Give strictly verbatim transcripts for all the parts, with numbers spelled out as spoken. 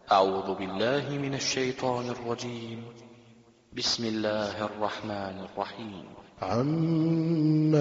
أعوذ بالله من الشيطان الرجيم. بسم الله الرحمن الرحيم. عما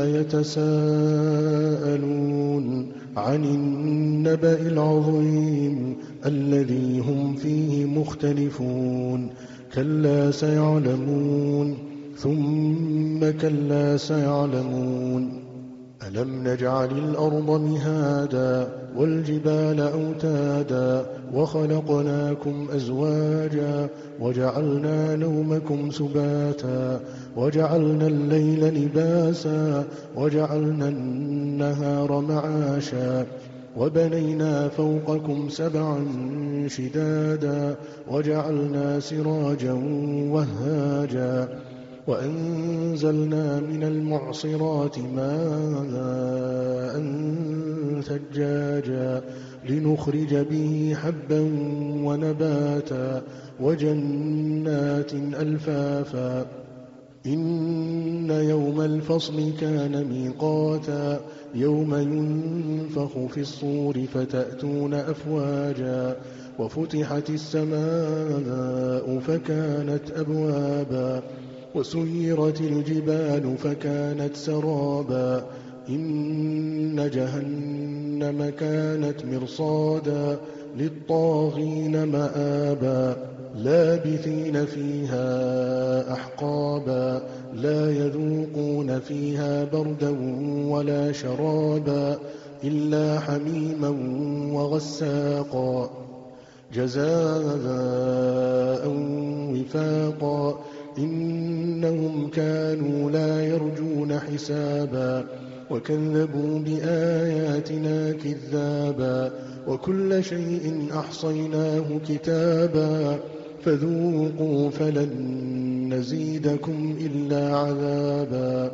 يتساءلون عن النبأ العظيم الذي هم فيه مختلفون كلا سيعلمون ثم كلا سيعلمون ألم نجعل الأرض مهادا والجبال أوتادا وخلقناكم أزواجا وجعلنا نومكم سباتا وجعلنا الليل لباسا وجعلنا النهار معاشا وبنينا فوقكم سبعا شدادا وجعلنا سراجا وهاجا وأنزلنا من المعصرات ماء ثجاجا لنخرج به حبا ونباتا وجنات ألفافا إن يوم الفصل كان ميقاتا يوم ينفخ في الصور فتأتون أفواجا وفتحت السماء فكانت أبوابا وسيرت الجبال فكانت سرابا إن جهنم كانت مرصادا للطاغين مآبا لابثين فيها أحقابا لا يذوقون فيها بردا ولا شرابا إلا حميما وغساقا جزاء وفاقا إنهم كانوا لا يرجون حسابا وكذبوا بآياتنا كذابا وكل شيء أحصيناه كتابا فذوقوا فلن نزيدكم إلا عذابا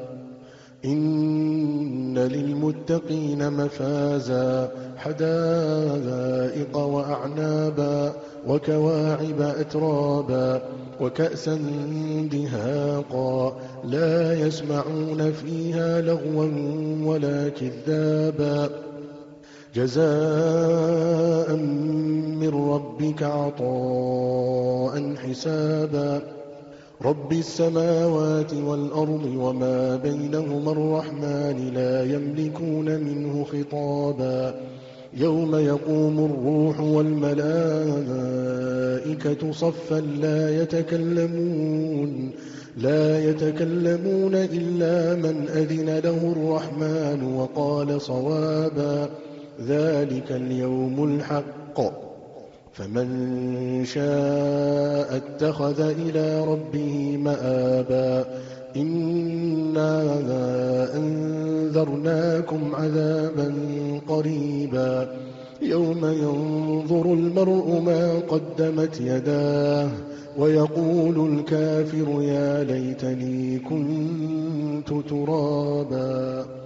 إن للمتقين مفازا حدائق وأعنابا وكواعب أترابا وكأسا دهاقا لا يسمعون فيها لغوا ولا كذابا جزاء من ربك عطاء حسابا رب السماوات والأرض وما بينهما الرحمن لا يملكون منه خطابا يوم يقوم الروح والملائكة صفا لا يتكلمون لا يتكلمون إلا من أذن له الرحمن وقال صوابا ذلك اليوم الحق فمن شاء اتخذ إلى ربه مآبا إنا أنذرناكم عذابا قريبا يوم ينظر المرء ما قدمت يداه ويقول الكافر يا ليتني كنت ترابا.